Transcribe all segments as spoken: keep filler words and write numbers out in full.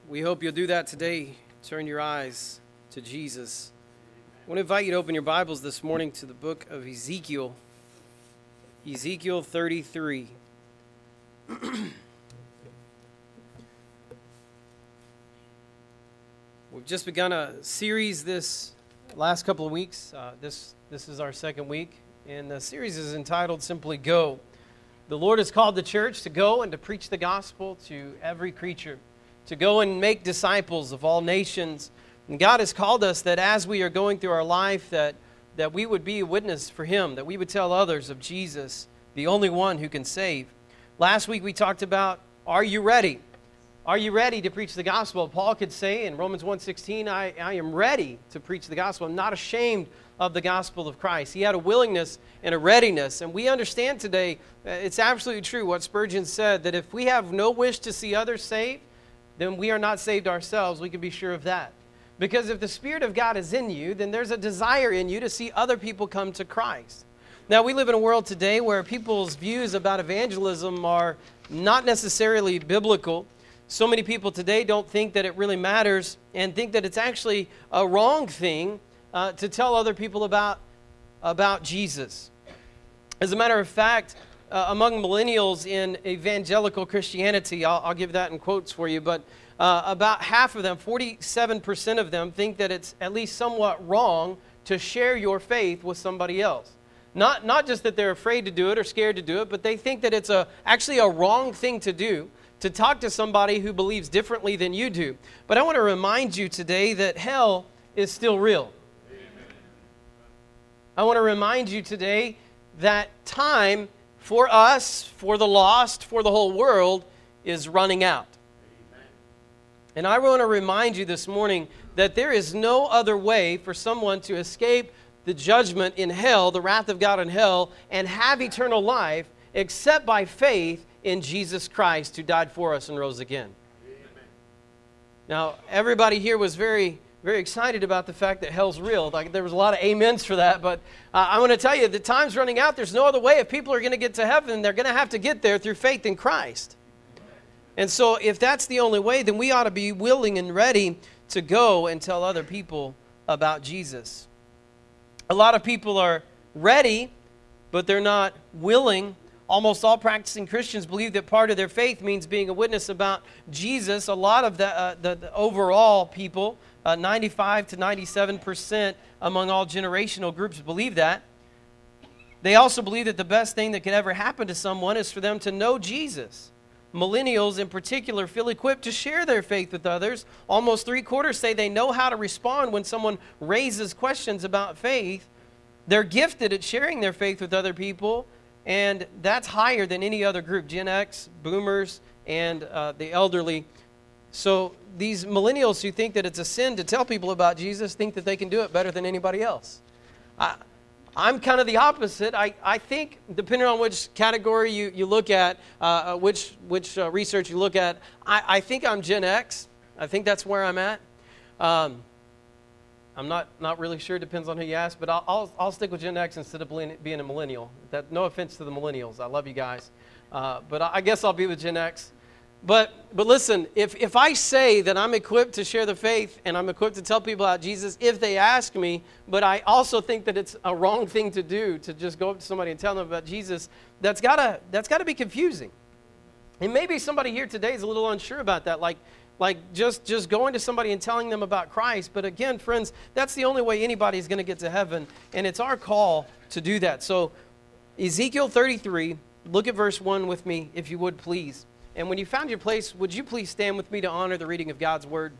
We hope you'll do that today. Turn your eyes to Jesus. I want to invite you to open your Bibles this morning to the book of Ezekiel. Ezekiel thirty-three. We've just begun a series this last couple of weeks. Uh, this, this is our second week, and the series is entitled simply Go. The Lord has called the church to go and to preach the gospel to every creature, to go and make disciples of all nations. And God has called us that as we are going through our life, that, that we would be a witness for Him, that we would tell others of Jesus, the only one who can save. Last week we talked about, are you ready? Are you ready to preach the gospel? Paul could say in Romans one sixteen, I, I am ready to preach the gospel. I'm not ashamed of the gospel of Christ. He had a willingness and a readiness. And we understand today, uh, it's absolutely true what Spurgeon said, that if we have no wish to see others saved, then we are not saved ourselves. We can be sure of that. Because if the Spirit of God is in you, then there's a desire in you to see other people come to Christ. Now, we live in a world today where people's views about evangelism are not necessarily biblical. So many people today don't think that it really matters and think that it's actually a wrong thing uh, to tell other people about, about Jesus. As a matter of fact, uh, among millennials in evangelical Christianity, I'll, I'll give that in quotes for you, but uh, about half of them, forty-seven percent of them, think that it's at least somewhat wrong to share your faith with somebody else. Not, not just that they're afraid to do it or scared to do it, but they think that it's a actually a wrong thing to do, to talk to somebody who believes differently than you do. But I want to remind you today that hell is still real. Amen. I want to remind you today that time for us, for the lost, for the whole world, is running out. Amen. And I want to remind you this morning that there is no other way for someone to escape the judgment in hell, the wrath of God in hell, and have eternal life except by faith in Jesus Christ, who died for us and rose again. Amen. Now, everybody here was very, very excited about the fact that hell's real. Like, there was a lot of amens for that, but uh, I want to tell you, the time's running out. There's no other way. If people are going to get to heaven, they're going to have to get there through faith in Christ. And so, if that's the only way, then we ought to be willing and ready to go and tell other people about Jesus. A lot of people are ready, but they're not willing. Almost all practicing Christians believe that part of their faith means being a witness about Jesus. A lot of the, uh, the, the overall people, uh, ninety-five to ninety-seven percent among all generational groups believe that. They also believe that the best thing that could ever happen to someone is for them to know Jesus. Millennials in particular feel equipped to share their faith with others. Almost three quarters say they know how to respond when someone raises questions about faith. They're gifted at sharing their faith with other people. And that's higher than any other group, Gen X, boomers, and uh, the elderly. So these millennials who think that it's a sin to tell people about Jesus think that they can do it better than anybody else. I, I'm kind of the opposite. I, I think, depending on which category you, you look at, uh, which, which uh, research you look at, I, I think I'm Gen X. I think that's where I'm at. Um, I'm not, not really sure. Depends on who you ask, but I'll, I'll, I'll stick with Gen X instead of being a millennial. That, no offense to the millennials. I love you guys. Uh, but I guess I'll be with Gen X. But but listen, if, if I say that I'm equipped to share the faith and I'm equipped to tell people about Jesus if they ask me, but I also think that it's a wrong thing to do to just go up to somebody and tell them about Jesus, that's gotta that's gotta be confusing. And maybe somebody here today is a little unsure about that, like like just, just going to somebody and telling them about Christ. But again, friends, that's the only way anybody is going to get to heaven, and it's our call to do that. So Ezekiel thirty-three, look at verse one with me, if you would, please. And when you found your place, would you please stand with me to honor the reading of God's word?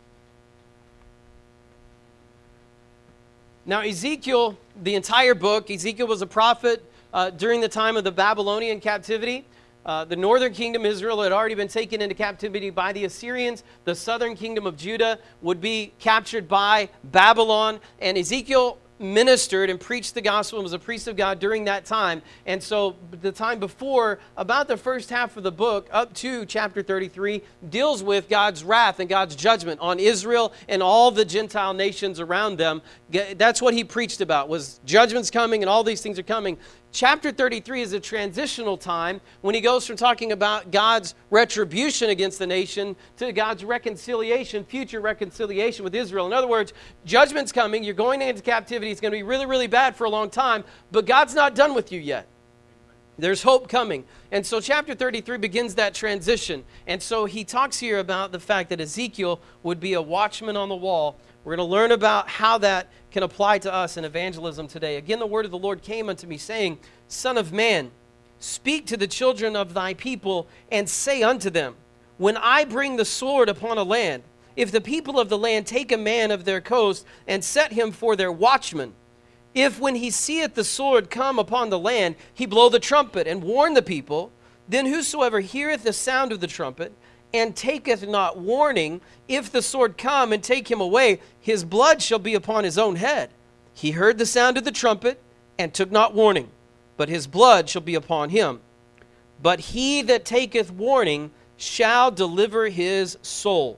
Now, Ezekiel, the entire book, Ezekiel was a prophet uh, during the time of the Babylonian captivity. Uh, the northern kingdom, Israel, had already been taken into captivity by the Assyrians. The southern kingdom of Judah would be captured by Babylon. And Ezekiel ministered and preached the gospel and was a priest of God during that time. And so the time before, about the first half of the book, up to chapter thirty-three, deals with God's wrath and God's judgment on Israel and all the Gentile nations around them. That's what he preached about, was judgment's coming and all these things are coming. Chapter thirty-three is a transitional time when he goes from talking about God's retribution against the nation to God's reconciliation, future reconciliation with Israel. In other words, judgment's coming. You're going into captivity. It's going to be really, really bad for a long time, but God's not done with you yet. There's hope coming. And so chapter thirty-three begins that transition. And so he talks here about the fact that Ezekiel would be a watchman on the wall. We're going to learn about how that can apply to us in evangelism today. Again, the word of the Lord came unto me, saying, Son of man, speak to the children of thy people, and say unto them, when I bring the sword upon a land, if the people of the land take a man of their coast, and set him for their watchman, if when he seeth the sword come upon the land, he blow the trumpet, and warn the people, then whosoever heareth the sound of the trumpet, and taketh not warning, if the sword come and take him away, his blood shall be upon his own head. He heard the sound of the trumpet, and took not warning, but his blood shall be upon him. But he that taketh warning shall deliver his soul.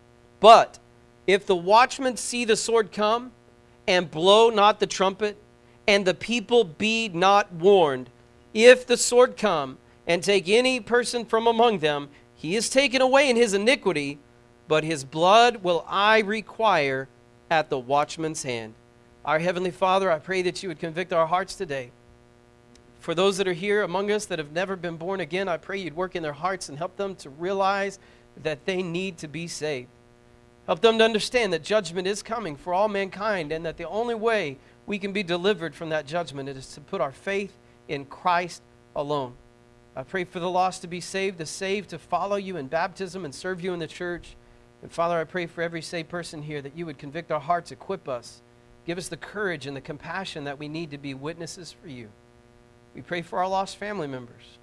But if the watchman see the sword come, and blow not the trumpet, and the people be not warned, if the sword come, and take any person from among them, he is taken away in his iniquity, but his blood will I require at the watchman's hand. Our Heavenly Father, I pray that you would convict our hearts today. For those that are here among us that have never been born again, I pray you'd work in their hearts and help them to realize that they need to be saved. Help them to understand that judgment is coming for all mankind, and that the only way we can be delivered from that judgment is to put our faith in Christ alone. I pray for the lost to be saved, the saved to follow you in baptism and serve you in the church. And Father, I pray for every saved person here that you would convict our hearts, equip us, give us the courage and the compassion that we need to be witnesses for you. We pray for our lost family members,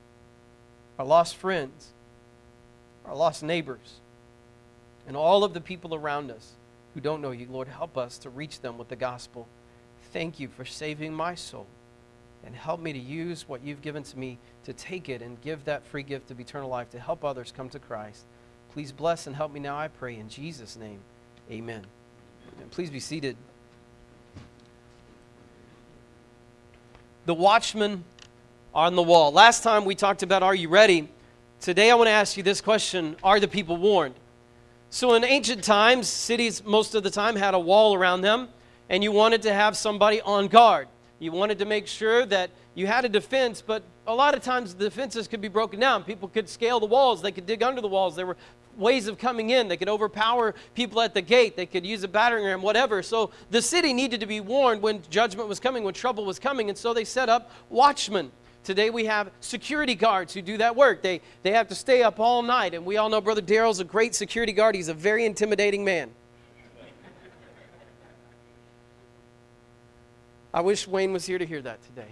our lost friends, our lost neighbors, and all of the people around us who don't know you. Lord, help us to reach them with the gospel. Thank you for saving my soul. And help me to use what you've given to me to take it and give that free gift of eternal life to help others come to Christ. Please bless and help me now, I pray, in Jesus' name. Amen. And please be seated. The watchman on the wall. Last time we talked about, are you ready? Today I want to ask you this question: are the people warned? So in ancient times, cities most of the time had a wall around them, and you wanted to have somebody on guard. You wanted to make sure that you had a defense, but a lot of times the defenses could be broken down. People could scale the walls. They could dig under the walls. There were ways of coming in. They could overpower people at the gate. They could use a battering ram, whatever. So the city needed to be warned when judgment was coming, when trouble was coming, and so they set up watchmen. Today we have security guards who do that work. They, they have to stay up all night, and we all know Brother Daryl's a great security guard. He's a very intimidating man. I wish Wayne was here to hear that today.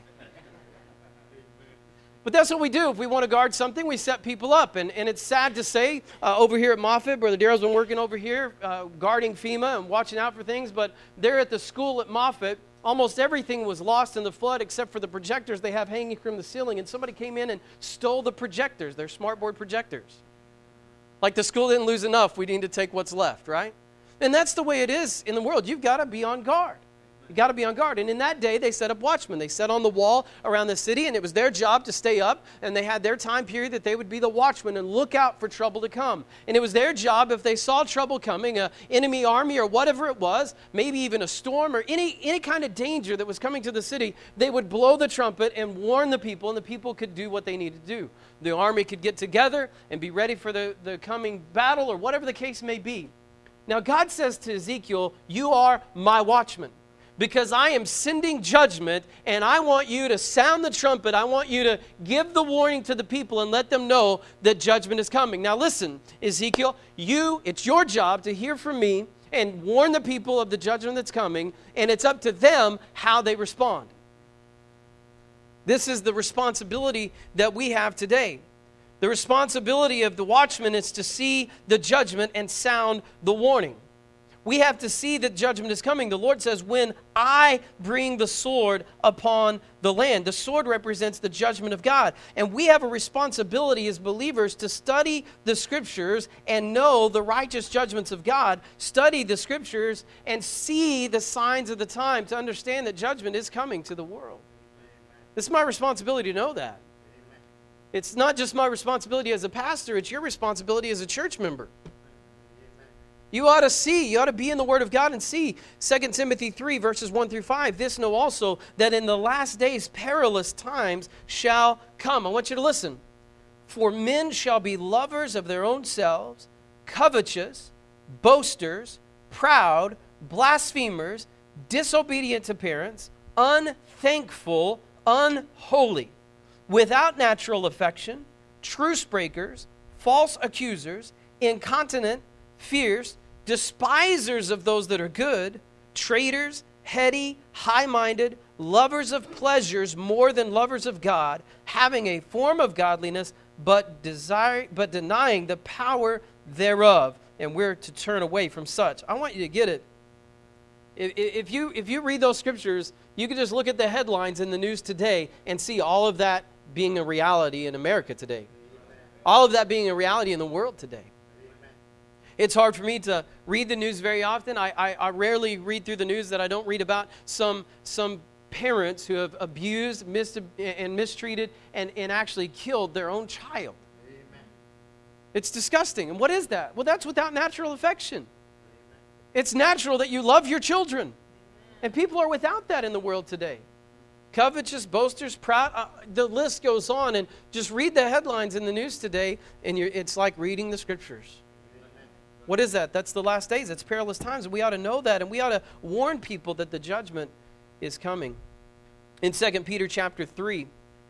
But that's what we do. If we want to guard something, we set people up. And, and it's sad to say, uh, over here at Moffett, Brother Daryl's been working over here, uh, guarding FEMA and watching out for things. But there at the school at Moffett, almost everything was lost in the flood except for the projectors they have hanging from the ceiling. And somebody came in and stole the projectors. They're smartboard projectors. Like the school didn't lose enough, we need to take what's left, right? And that's the way it is in the world. You've got to be on guard. You got to be on guard. And in that day, they set up watchmen. They sat on the wall around the city, and it was their job to stay up, and they had their time period that they would be the watchmen and look out for trouble to come. And it was their job, if they saw trouble coming, an enemy army or whatever it was, maybe even a storm or any, any kind of danger that was coming to the city, they would blow the trumpet and warn the people, and the people could do what they needed to do. The army could get together and be ready for the, the coming battle or whatever the case may be. Now, God says to Ezekiel, you are my watchman, because I am sending judgment, and I want you to sound the trumpet. I want you to give the warning to the people and let them know that judgment is coming. Now listen, Ezekiel, you, it's your job to hear from me and warn the people of the judgment that's coming, and it's up to them how they respond. This is the responsibility that we have today. The responsibility of the watchman is to see the judgment and sound the warning. We have to see that judgment is coming. The Lord says, when I bring the sword upon the land. The sword represents the judgment of God. And we have a responsibility as believers to study the Scriptures and know the righteous judgments of God. Study the Scriptures and see the signs of the time to understand that judgment is coming to the world. It's my responsibility to know that. It's not just my responsibility as a pastor, it's your responsibility as a church member. You ought to see, you ought to be in the Word of God and see Second Timothy three, verses one through five. This know also, that in the last days perilous times shall come. I want you to listen. For men shall be lovers of their own selves, covetous, boasters, proud, blasphemers, disobedient to parents, unthankful, unholy, without natural affection, truce breakers, false accusers, incontinent, fierce, despisers of those that are good, traitors, heady, high-minded, lovers of pleasures more than lovers of God, having a form of godliness, but desire, but denying the power thereof. And we're to turn away from such. I want you to get it. If, if you if you read those scriptures, you can just look at the headlines in the news today and see all of that being a reality in America today. All of that being a reality in the world today. It's hard for me to read the news very often. I, I, I rarely read through the news that I don't read about some some parents who have abused mis- and mistreated and, and actually killed their own child. Amen. It's disgusting. And what is that? Well, that's without natural affection. Amen. It's natural that you love your children. Amen. And people are without that in the world today. Covetous, boasters, proud. Uh, the list goes on. And just read the headlines in the news today, and you're, it's like reading the scriptures. What is that? That's the last days. It's perilous times. We ought to know that, and we ought to warn people that the judgment is coming. In Second Peter chapter three,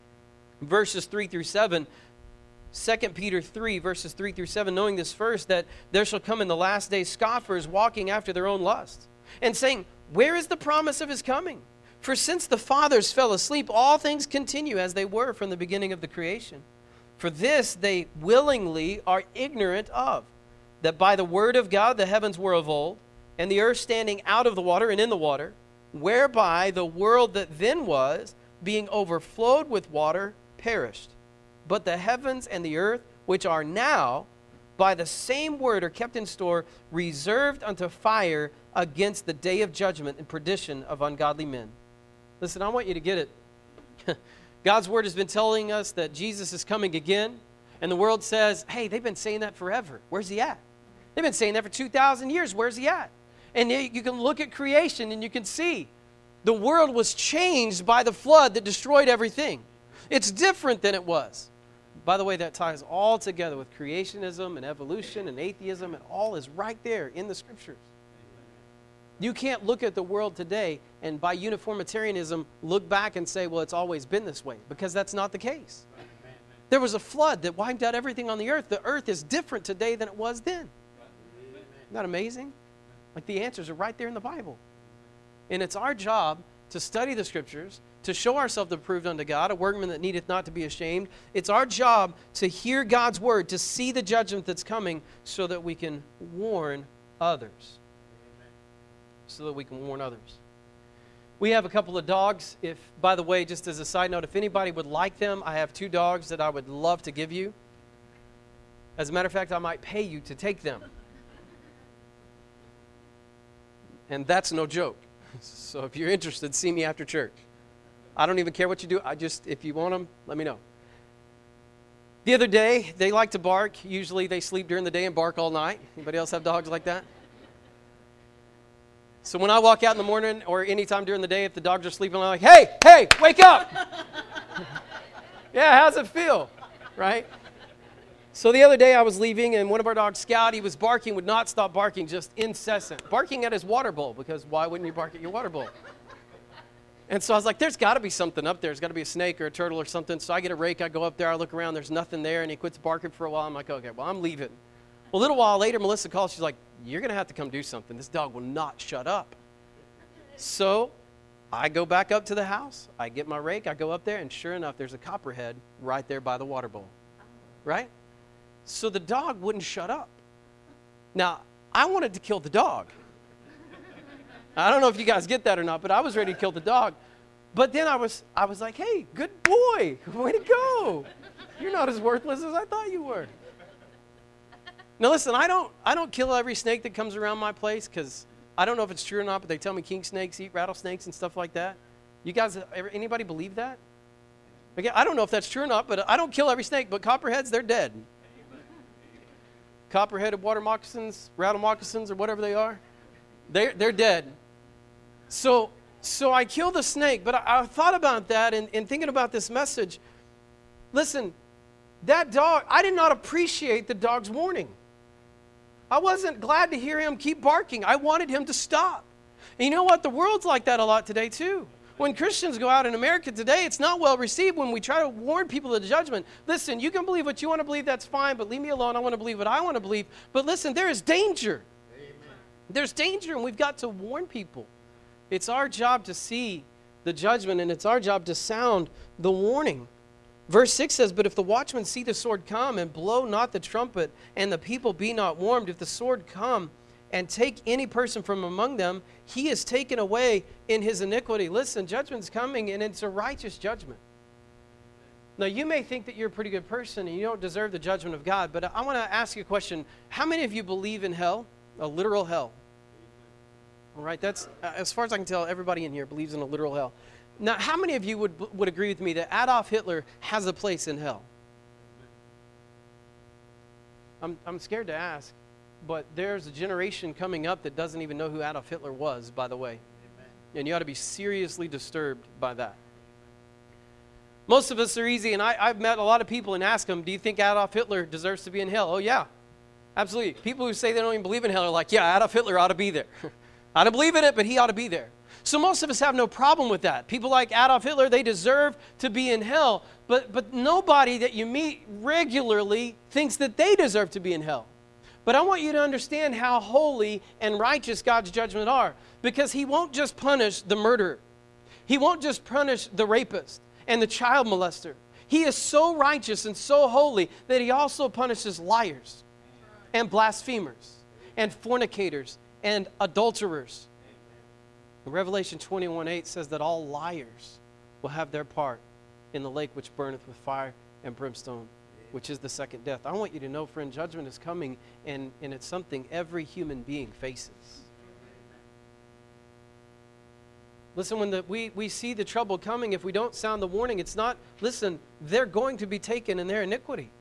verses three through seven, Second Peter three, verses three through seven, knowing this first, that there shall come in the last days scoffers walking after their own lusts, and saying, where is the promise of his coming? For since the fathers fell asleep, all things continue as they were from the beginning of the creation. For this they willingly are ignorant of, that by the word of God the heavens were of old, and the earth standing out of the water and in the water, whereby the world that then was, being overflowed with water, perished. But the heavens and the earth, which are now, by the same word are kept in store, reserved unto fire against the day of judgment and perdition of ungodly men. Listen, I want you to get it. God's word has been telling us that Jesus is coming again, and the world says, hey, they've been saying that forever. Where's he at? They've been saying that for two thousand years. Where's he at? And you can look at creation and you can see the world was changed by the flood that destroyed everything. It's different than it was. By the way, that ties all together with creationism and evolution and atheism, and all is right there in the scriptures. You can't look at the world today and by uniformitarianism look back and say, well, it's always been this way, because that's not the case. There was a flood that wiped out everything on the earth. The earth is different today than it was then. Isn't that amazing? Like, the answers are right there in the Bible. And it's our job to study the scriptures, to show ourselves approved unto God, a workman that needeth not to be ashamed. It's our job to hear God's word, to see the judgment that's coming, so that we can warn others. So that we can warn others. We have a couple of dogs. If, by the way, just as a side note, if anybody would like them, I have two dogs that I would love to give you. As a matter of fact, I might pay you to take them. And that's no joke. So if you're interested, see me after church. I don't even care what you do. I just, if you want them, let me know. The other day, they like to bark. Usually they sleep during the day and bark all night. Anybody else have dogs like that? So when I walk out in the morning or anytime during the day, if the dogs are sleeping, I'm like, hey, hey, wake up. Yeah, how's it feel? Right? So the other day I was leaving, and one of our dogs, Scout, he was barking, would not stop barking, just incessant. Barking at his water bowl, because why wouldn't you bark at your water bowl? And so I was like, there's got to be something up there. There's got to be a snake or a turtle or something. So I get a rake, I go up there, I look around, there's nothing there, and he quits barking for a while. I'm like, okay, well, I'm leaving. Well, a little while later, Melissa calls. She's like, you're going to have to come do something. This dog will not shut up. So I go back up to the house. I get my rake. I go up there, and sure enough, there's a copperhead right there by the water bowl. Right? So the dog wouldn't shut up. Now, I wanted to kill the dog. I don't know if you guys get that or not, but I was ready to kill the dog. But then I was I was like, hey, good boy. Way to go. You're not as worthless as I thought you were. Now listen, I don't I don't kill every snake that comes around my place, because I don't know if it's true or not, but they tell me king snakes eat rattlesnakes and stuff like that. You guys, anybody believe that? Again, I don't know if that's true or not, but I don't kill every snake, but copperheads, they're dead. Copper-headed water moccasins, rattle moccasins, or whatever they are, they're, they're dead. So so I killed the snake, but I, I thought about that and, and thinking about this message. Listen, that dog, I did not appreciate the dog's warning. I wasn't glad to hear him keep barking. I wanted him to stop. And you know what? The world's like that a lot today too. When Christians go out in America today, it's not well received when we try to warn people of the judgment. Listen, you can believe what you want to believe, that's fine, but leave me alone. I want to believe what I want to believe. But listen, there is danger. Amen. There's danger, and we've got to warn people. It's our job to see the judgment, and it's our job to sound the warning. Verse six says, but if the watchmen see the sword come and blow not the trumpet, and the people be not warned, if the sword come and take any person from among them, he is taken away in his iniquity. Listen, judgment's coming, and it's a righteous judgment. Now, you may think that you're a pretty good person and you don't deserve the judgment of God, but I want to ask you a question. How many of you believe in hell, a literal hell? All right, that's, as far as I can tell, everybody in here believes in a literal hell. Now, how many of you would, would agree with me that Adolf Hitler has a place in hell? I'm, I'm scared to ask. But there's a generation coming up that doesn't even know who Adolf Hitler was, by the way. Amen. And you ought to be seriously disturbed by that. Most of us are easy, and I, I've met a lot of people and asked them, do you think Adolf Hitler deserves to be in hell? Oh, yeah, absolutely. People who say they don't even believe in hell are like, yeah, Adolf Hitler ought to be there. I don't believe in it, but he ought to be there. So most of us have no problem with that. People like Adolf Hitler, they deserve to be in hell, but, but nobody that you meet regularly thinks that they deserve to be in hell. But I want you to understand how holy and righteous God's judgment are, because he won't just punish the murderer. He won't just punish the rapist and the child molester. He is so righteous and so holy that he also punishes liars and blasphemers and fornicators and adulterers. Revelation twenty-one eight says that all liars will have their part in the lake which burneth with fire and brimstone, which is the second death. I want you to know, friend, judgment is coming, and, and it's something every human being faces. Listen, when the, we, we see the trouble coming, if we don't sound the warning, it's not, listen, they're going to be taken in their iniquity.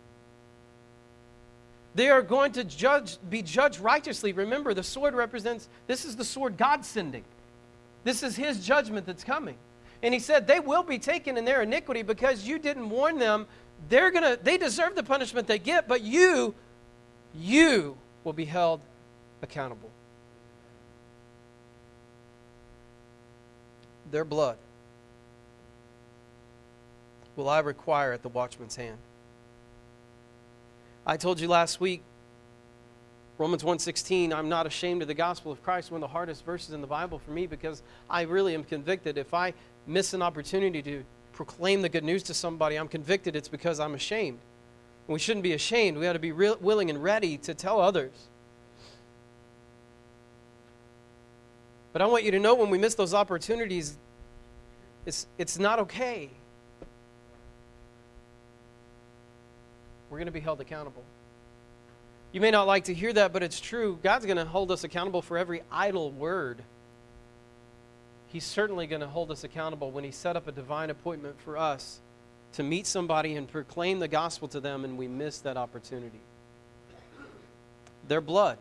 They are going to judge, be judged righteously. Remember, the sword represents, this is the sword God's sending. This is his judgment that's coming. And he said they will be taken in their iniquity because you didn't warn them. They're gonna, they deserve the punishment they get, but you, you will be held accountable. Their blood will I require at the watchman's hand. I told you last week, Romans one sixteen, I'm not ashamed of the gospel of Christ, one of the hardest verses in the Bible for me, because I really am convicted. If I miss an opportunity to proclaim the good news to somebody, I'm convicted it's because I'm ashamed. And we shouldn't be ashamed. We ought to be real, willing and ready to tell others. But I want you to know, when we miss those opportunities, it's, it's not okay. We're going to be held accountable. You may not like to hear that, but it's true. God's going to hold us accountable for every idle word. He's certainly going to hold us accountable when he set up a divine appointment for us to meet somebody and proclaim the gospel to them, and we miss that opportunity. Their blood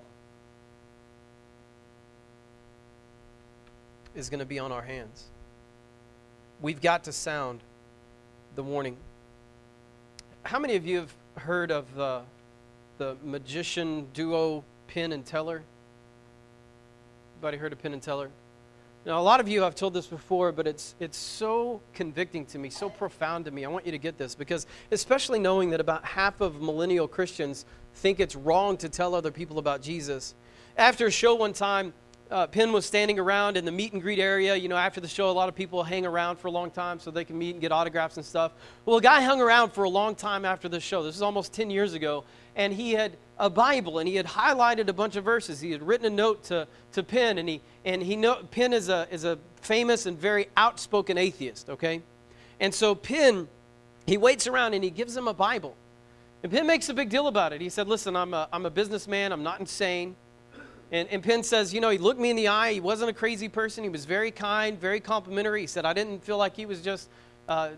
is going to be on our hands. We've got to sound the warning. How many of you have heard of the, the magician duo Penn and Teller? Anybody heard of Penn and Teller? Now, a lot of you have told this before, but it's it's so convicting to me, so profound to me. I want you to get this, because especially knowing that about half of millennial Christians think it's wrong to tell other people about Jesus. After a show one time, uh, Penn was standing around in the meet and greet area. You know, after the show, a lot of people hang around for a long time so they can meet and get autographs and stuff. Well, a guy hung around for a long time after the show. This is almost ten years ago. And he had a Bible, and he had highlighted a bunch of verses. He had written a note to, to Penn, and he and he know Penn is a is a famous and very outspoken atheist, okay? And so Penn, he waits around and he gives him a Bible. And Penn makes a big deal about it. He said, listen, I'm a I'm a businessman, I'm not insane. And, and Penn says, you know, he looked me in the eye. He wasn't a crazy person. He was very kind, very complimentary. He said, I didn't feel like he was just, uh,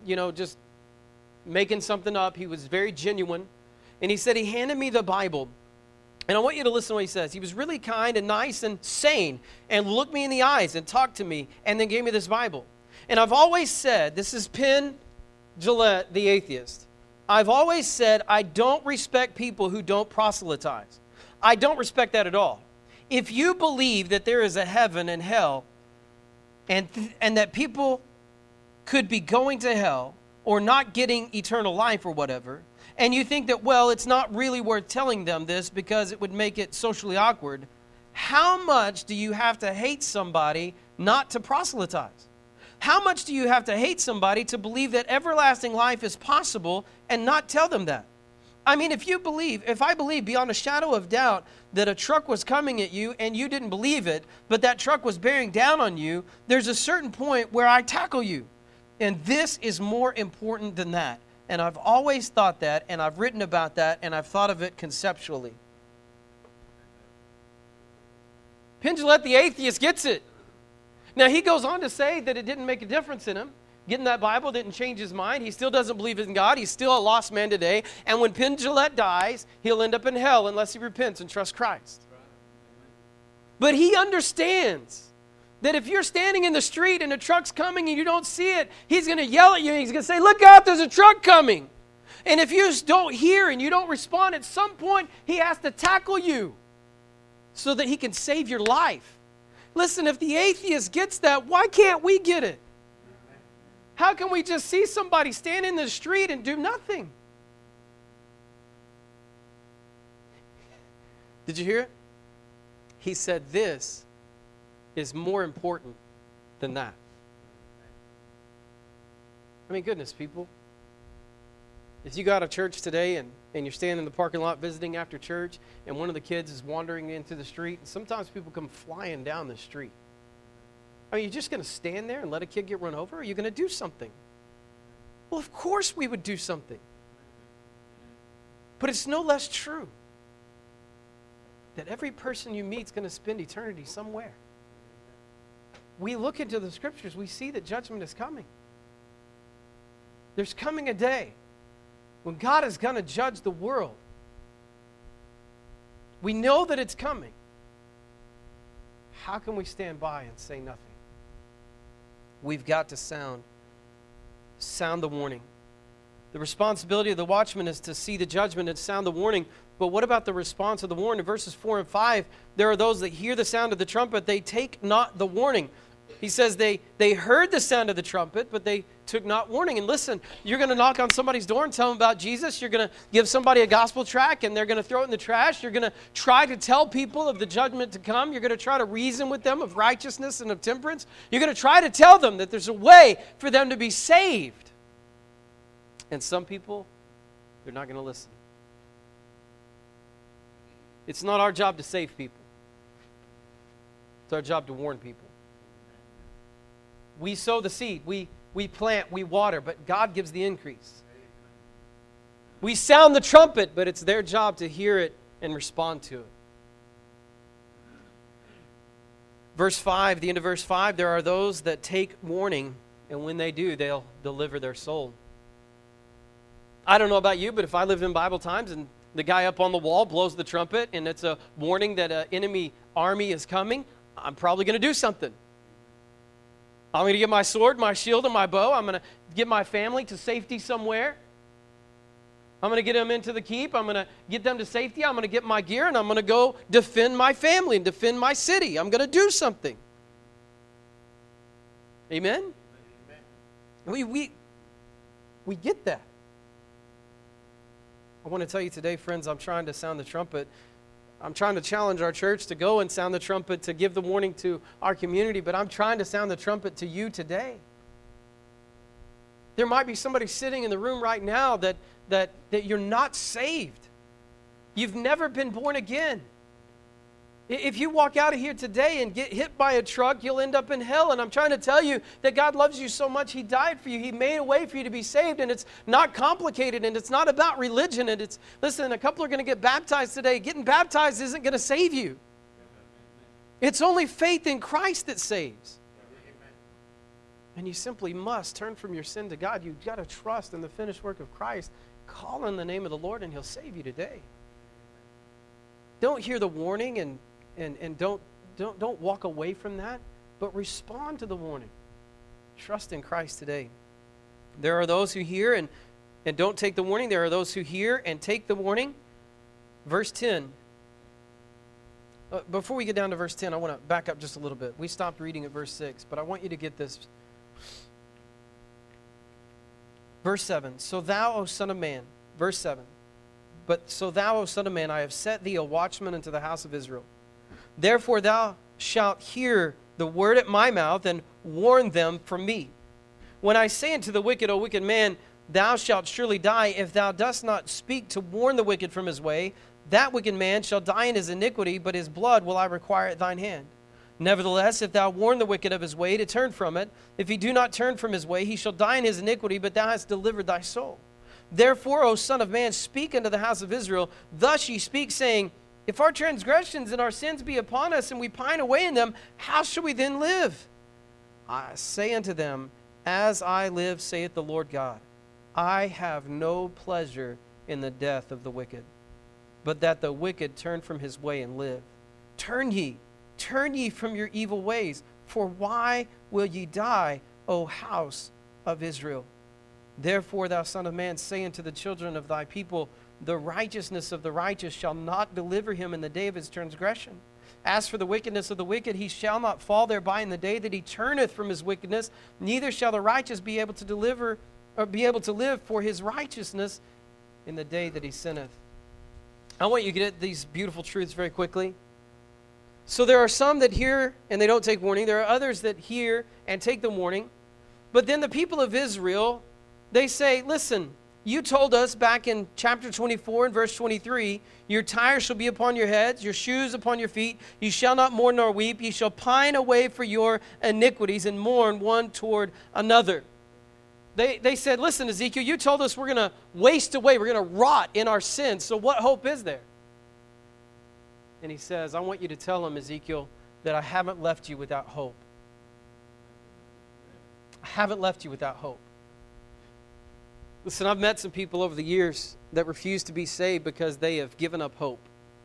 you know, just making something up. He was very genuine. And he said he handed me the Bible. And I want you to listen to what he says. He was really kind and nice and sane and looked me in the eyes and talked to me and then gave me this Bible. And I've always said, this is Penn Jillette, the atheist. I've always said I don't respect people who don't proselytize. I don't respect that at all. If you believe that there is a heaven and hell and, th- and that people could be going to hell or not getting eternal life or whatever, and you think that, well, it's not really worth telling them this because it would make it socially awkward, how much do you have to hate somebody not to proselytize? How much do you have to hate somebody to believe that everlasting life is possible and not tell them that? I mean, if you believe, if I believe beyond a shadow of doubt that a truck was coming at you and you didn't believe it, but that truck was bearing down on you, there's a certain point where I tackle you. And this is more important than that. And I've always thought that, and I've written about that, and I've thought of it conceptually. Penn Jillette, the atheist, gets it. Now, he goes on to say that it didn't make a difference in him. Getting that Bible didn't change his mind. He still doesn't believe in God. He's still a lost man today. And when Penn Jillette dies, he'll end up in hell unless he repents and trusts Christ. But he understands that if you're standing in the street and a truck's coming and you don't see it, he's going to yell at you and he's going to say, look out, there's a truck coming. And if you just don't hear and you don't respond, at some point he has to tackle you so that he can save your life. Listen, if the atheist gets that, why can't we get it? How can we just see somebody stand in the street and do nothing? Did you hear it? He said this is more important than that. I mean, goodness, people. If you go out of church today and, and you're standing in the parking lot visiting after church and one of the kids is wandering into the street, and sometimes people come flying down the street. I mean, you're just going to stand there and let a kid get run over? Or are you going to do something? Well, of course we would do something. But it's no less true that every person you meet is going to spend eternity somewhere. We look into the scriptures, we see that judgment is coming. There's coming a day when God is going to judge the world. We know that it's coming. How can we stand by and say nothing? We've got to sound, sound the warning. The responsibility of the watchman is to see the judgment and sound the warning. But what about the response of the warning? In verses four and five, there are those that hear the sound of the trumpet, they take not the warning. He says they, they heard the sound of the trumpet, but they took not warning. And listen, you're going to knock on somebody's door and tell them about Jesus. You're going to give somebody a gospel tract, and they're going to throw it in the trash. You're going to try to tell people of the judgment to come. You're going to try to reason with them of righteousness and of temperance. You're going to try to tell them that there's a way for them to be saved. And some people, they're not going to listen. It's not our job to save people. It's our job to warn people. We sow the seed, we, we plant, we water, but God gives the increase. We sound the trumpet, but it's their job to hear it and respond to it. Verse five, the end of verse five, there are those that take warning, and when they do, they'll deliver their soul. I don't know about you, but if I lived in Bible times and the guy up on the wall blows the trumpet and it's a warning that an enemy army is coming, I'm probably going to do something. I'm going to get my sword, my shield, and my bow. I'm going to get my family to safety somewhere. I'm going to get them into the keep. I'm going to get them to safety. I'm going to get my gear, and I'm going to go defend my family and defend my city. I'm going to do something. Amen? Amen. We, we, we get that. I want to tell you today, friends, I'm trying to sound the trumpet. I'm trying to challenge our church to go and sound the trumpet, to give the warning to our community, but I'm trying to sound the trumpet to you today. There might be somebody sitting in the room right now that, that, that you're not saved. You've never been born again. If you walk out of here today and get hit by a truck, you'll end up in hell. And I'm trying to tell you that God loves you so much, He died for you. He made a way for you to be saved. And it's not complicated, and it's not about religion. And it's, listen, a couple are going to get baptized today. Getting baptized isn't going to save you. It's only faith in Christ that saves. And you simply must turn from your sin to God. You've got to trust in the finished work of Christ. Call on the name of the Lord and He'll save you today. Don't hear the warning and, and, and don't, don't, don't walk away from that, but respond to the warning. Trust in Christ today. There are those who hear and, and don't take the warning. There are those who hear and take the warning. Verse ten. Uh, before we get down to verse ten, I want to back up just a little bit. We stopped reading at verse six, but I want you to get this. Verse seven. So thou, O son of man, verse seven. But so thou, O son of man, I have set thee a watchman unto the house of Israel. Therefore thou shalt hear the word at my mouth and warn them from me. When I say unto the wicked, O wicked man, thou shalt surely die, if thou dost not speak to warn the wicked from his way, that wicked man shall die in his iniquity, but his blood will I require at thine hand. Nevertheless, if thou warn the wicked of his way to turn from it, if he do not turn from his way, he shall die in his iniquity, but thou hast delivered thy soul. Therefore, O son of man, speak unto the house of Israel. Thus ye speak, saying, if our transgressions and our sins be upon us, and we pine away in them, how shall we then live? I say unto them, as I live, saith the Lord God, I have no pleasure in the death of the wicked, but that the wicked turn from his way and live. Turn ye, turn ye from your evil ways, for why will ye die, O house of Israel? Therefore, thou son of man, say unto the children of thy people, the righteousness of the righteous shall not deliver him in the day of his transgression. As for the wickedness of the wicked, he shall not fall thereby in the day that he turneth from his wickedness, neither shall the righteous be able to deliver or be able to live for his righteousness in the day that he sinneth. I want you to get these beautiful truths very quickly. So there are some that hear and they don't take warning. There are others that hear and take the warning. But then the people of Israel, they say, listen, you told us back in chapter twenty-four and verse twenty-three, your tires shall be upon your heads, your shoes upon your feet. You shall not mourn nor weep. You shall pine away for your iniquities and mourn one toward another. They, they said, listen, Ezekiel, you told us we're going to waste away. We're going to rot in our sins. So what hope is there? And he says, I want you to tell them, Ezekiel, that I haven't left you without hope. I haven't left you without hope. Listen, I've met some people over the years that refuse to be saved because they have given up hope.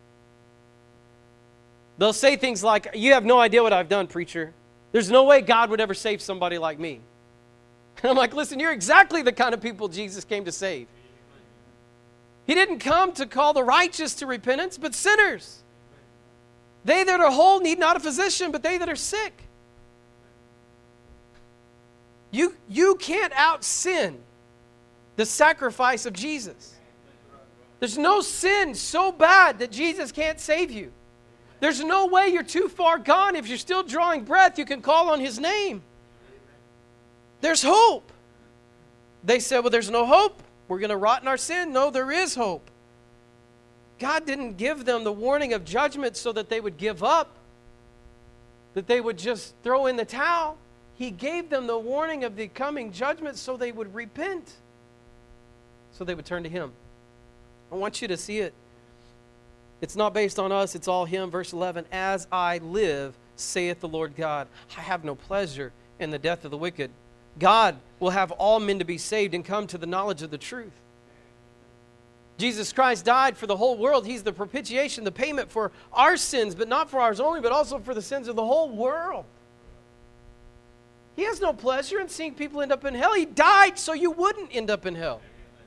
They'll say things like, you have no idea what I've done, preacher. There's no way God would ever save somebody like me. And I'm like, listen, you're exactly the kind of people Jesus came to save. He didn't come to call the righteous to repentance, but sinners. They that are whole need not a physician, but they that are sick. You, you can't out-sin the sacrifice of Jesus. There's no sin so bad that Jesus can't save you. There's no way you're too far gone. If you're still drawing breath, you can call on His name. There's hope. They said, well, there's no hope. We're going to rot in our sin. No, there is hope. God didn't give them the warning of judgment so that they would give up, that they would just throw in the towel. He gave them the warning of the coming judgment so they would repent, so they would turn to Him. I want you to see it. It's not based on us, it's all Him. Verse eleven, as I live, saith the Lord God, I have no pleasure in the death of the wicked. God will have all men to be saved and come to the knowledge of the truth. Jesus Christ died for the whole world. He's the propitiation, the payment for our sins, but not for ours only, but also for the sins of the whole world. He has no pleasure in seeing people end up in hell. He died so you wouldn't end up in hell.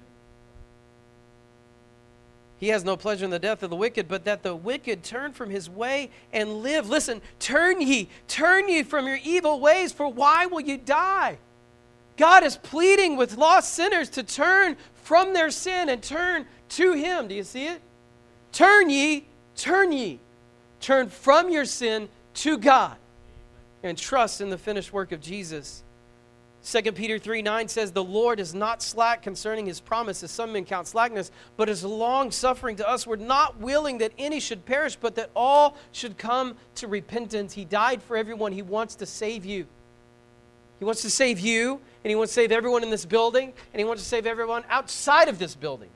He has no pleasure in the death of the wicked, but that the wicked turn from his way and live. Listen, turn ye, turn ye from your evil ways, for why will you die? God is pleading with lost sinners to turn from their sin and turn to Him. Do you see it? Turn ye, turn ye. Turn from your sin to God and trust in the finished work of Jesus. Second Peter three nine says, the Lord is not slack concerning His promise, as some men count slackness, but is long-suffering to us. We're not willing that any should perish, but that all should come to repentance. He died for everyone. He wants to save you. He wants to save you, and He wants to save everyone in this building, and He wants to save everyone outside of this building.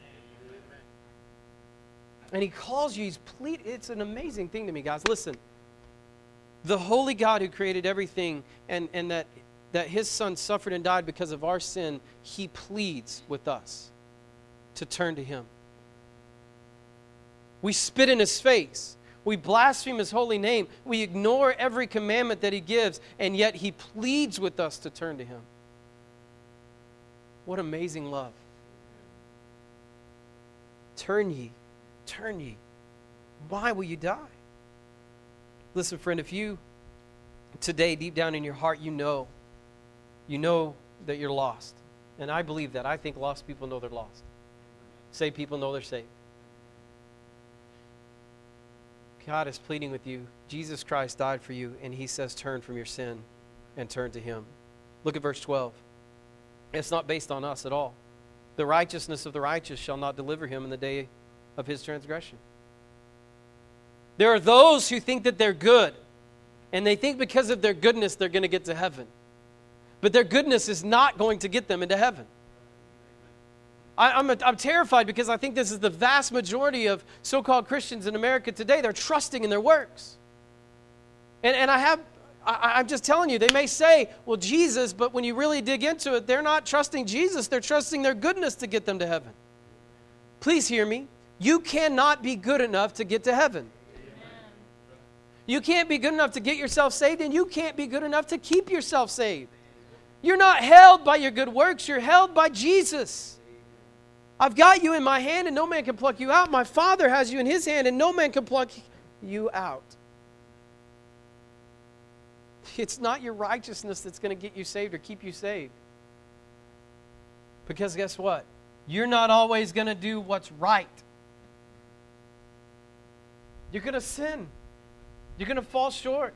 And He calls you, He's plead. It's an amazing thing to me, guys. Listen, the holy God who created everything and, and that that his son suffered and died because of our sin, he pleads with us to turn to him. We spit in his face. We blaspheme his holy name. We ignore every commandment that he gives, and yet he pleads with us to turn to him. What amazing love. Turn ye, turn ye. Why will you die? Listen, friend, if you today, deep down in your heart, you know, you know that you're lost. And I believe that. I think lost people know they're lost. Saved people know they're saved. God is pleading with you. Jesus Christ died for you, and he says turn from your sin and turn to him. Look at verse twelve. It's not based on us at all. The righteousness of the righteous shall not deliver him in the day of his transgression. There are those who think that they're good, and they think because of their goodness they're going to get to heaven. But their goodness is not going to get them into heaven. I, I'm, a, I'm terrified because I think this is the vast majority of so-called Christians in America today. They're trusting in their works. And, and I have, I, I'm just telling you, they may say, well, Jesus, but when you really dig into it, they're not trusting Jesus. They're trusting their goodness to get them to heaven. Please hear me. You cannot be good enough to get to heaven. You can't be good enough to get yourself saved, and you can't be good enough to keep yourself saved. You're not held by your good works. You're held by Jesus. I've got you in my hand, and no man can pluck you out. My Father has you in his hand, and no man can pluck you out. It's not your righteousness that's going to get you saved or keep you saved. Because guess what? You're not always going to do what's right. You're going to sin. You're going to fall short.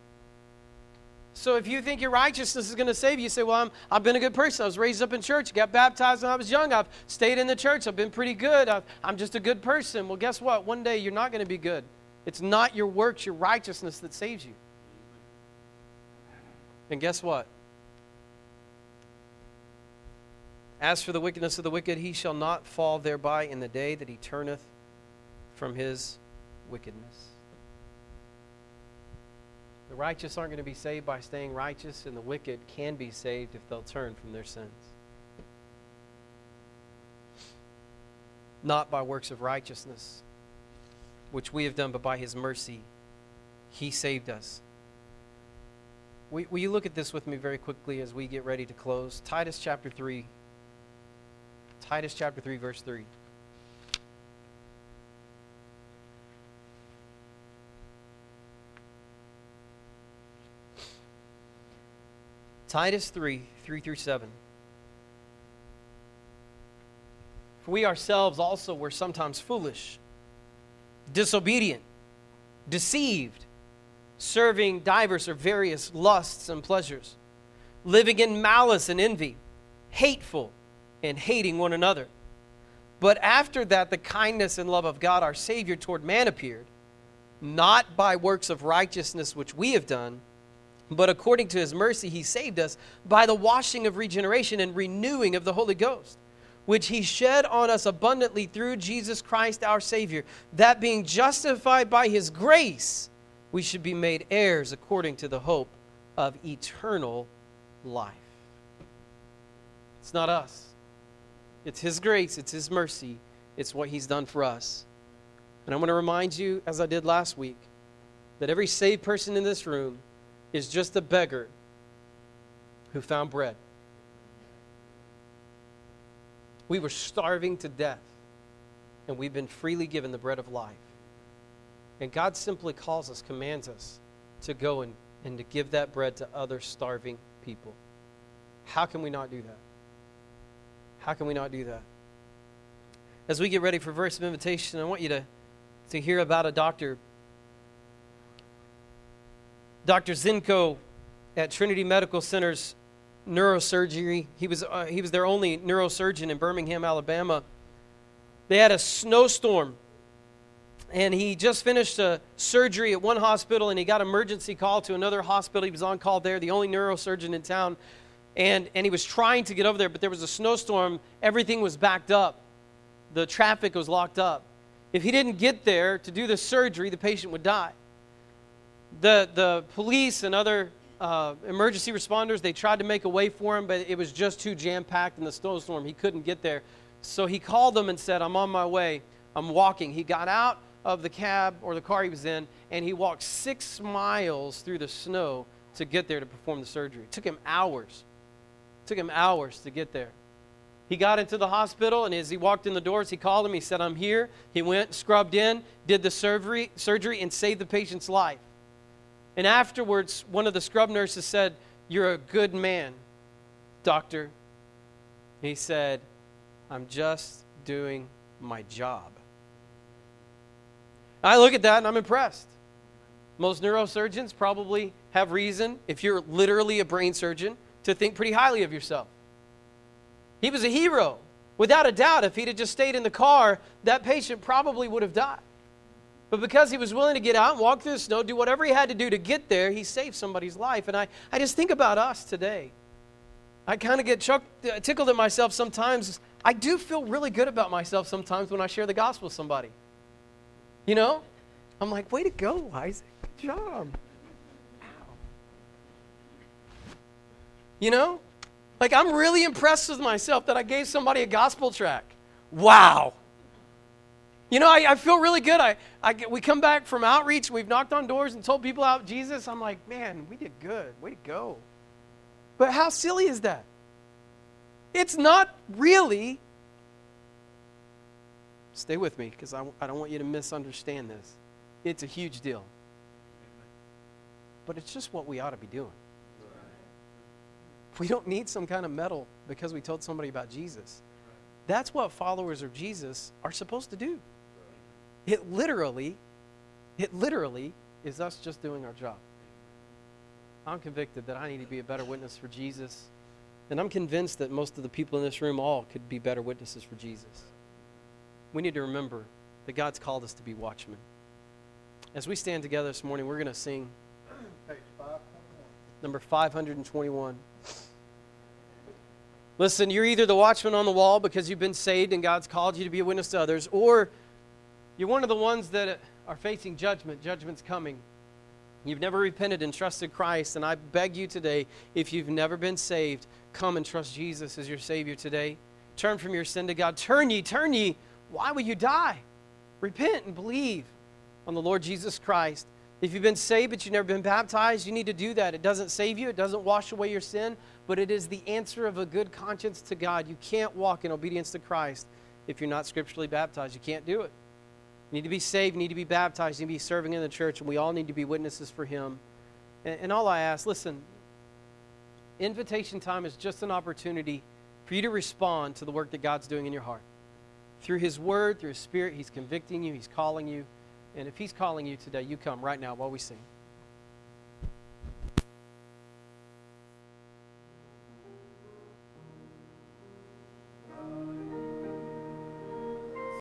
So if you think your righteousness is going to save you, you say, well, I'm, I've been a good person. I was raised up in church, got baptized when I was young. I've stayed in the church. I've been pretty good. I've, I'm just a good person. Well, guess what? One day you're not going to be good. It's not your works, your righteousness that saves you. And guess what? As for the wickedness of the wicked, he shall not fall thereby in the day that he turneth from his wickedness. The righteous aren't going to be saved by staying righteous, and the wicked can be saved if they'll turn from their sins. Not by works of righteousness, which we have done, but by his mercy, he saved us. Will, will you look at this with me very quickly as we get ready to close? Titus chapter three. Titus chapter three, verse three. Titus three, three through seven. For we ourselves also were sometimes foolish, disobedient, deceived, serving divers or various lusts and pleasures, living in malice and envy, hateful, and hating one another. But after that, the kindness and love of God our Savior toward man appeared, not by works of righteousness which we have done, but according to his mercy he saved us by the washing of regeneration and renewing of the Holy Ghost, which he shed on us abundantly through Jesus Christ our Savior, that being justified by his grace, we should be made heirs according to the hope of eternal life. It's not us. It's his grace. It's his mercy. It's what he's done for us. And I'm going to remind you, as I did last week, that every saved person in this room is just a beggar who found bread. We were starving to death, and we've been freely given the bread of life. And God simply calls us, commands us to go and, and to give that bread to other starving people. How can we not do that? How can we not do that? As we get ready for verse of invitation, I want you to, to hear about a doctor, Doctor Zinko at Trinity Medical Center's neurosurgery. He was, uh, he was their only neurosurgeon in Birmingham, Alabama. They had a snowstorm, and he just finished a surgery at one hospital, and he got emergency call to another hospital. He was on call there, the only neurosurgeon in town, and, and he was trying to get over there, but there was a snowstorm. Everything was backed up. The traffic was locked up. If he didn't get there to do the surgery, the patient would die. The, the police and other uh, emergency responders, they tried to make a way for him, but it was just too jam-packed in the snowstorm. He couldn't get there. So he called them and said, I'm on my way. I'm walking. He got out of the cab or the car he was in, and he walked six miles through the snow to get there to perform the surgery. It took him hours. It took him hours to get there. He got into the hospital, and as he walked in the doors, he called him. He said, I'm here. He went, scrubbed in, did the surgery, surgery, and saved the patient's life. And afterwards, one of the scrub nurses said, you're a good man, doctor. He said, I'm just doing my job. I look at that and I'm impressed. Most neurosurgeons probably have reason, if you're literally a brain surgeon, to think pretty highly of yourself. He was a hero. Without a doubt, if he'd have just stayed in the car, that patient probably would have died. But because he was willing to get out and walk through the snow, do whatever he had to do to get there, he saved somebody's life. And I, I just think about us today. I kind of get chuck, tickled at myself sometimes. I do feel really good about myself sometimes when I share the gospel with somebody. You know? I'm like, way to go, Isaac. Good job. You know? Like, I'm really impressed with myself that I gave somebody a gospel track. Wow. You know, I, I feel really good. I, I get, we come back from outreach. We've knocked on doors and told people about Jesus. I'm like, man, we did good. Way to go. But how silly is that? It's not really. Stay with me because I, I don't want you to misunderstand this. It's a huge deal. But it's just what we ought to be doing. We don't need some kind of medal because we told somebody about Jesus. That's what followers of Jesus are supposed to do. It literally, it literally is us just doing our job. I'm convicted that I need to be a better witness for Jesus. And I'm convinced that most of the people in this room all could be better witnesses for Jesus. We need to remember that God's called us to be watchmen. As we stand together this morning, we're going to sing number five hundred twenty-one. Listen, you're either the watchman on the wall because you've been saved and God's called you to be a witness to others, or you're one of the ones that are facing judgment. Judgment's coming. You've never repented and trusted Christ, and I beg you today, if you've never been saved, come and trust Jesus as your Savior today. Turn from your sin to God. Turn ye, turn ye. Why will you die? Repent and believe on the Lord Jesus Christ. If you've been saved but you've never been baptized, you need to do that. It doesn't save you. It doesn't wash away your sin, but it is the answer of a good conscience to God. You can't walk in obedience to Christ if you're not scripturally baptized. You can't do it. You need to be saved. You need to be baptized. You need to be serving in the church, and we all need to be witnesses for Him. And, and all I ask, listen, invitation time is just an opportunity for you to respond to the work that God's doing in your heart. Through His Word, through His Spirit, He's convicting you, He's calling you. And if He's calling you today, you come right now while we sing.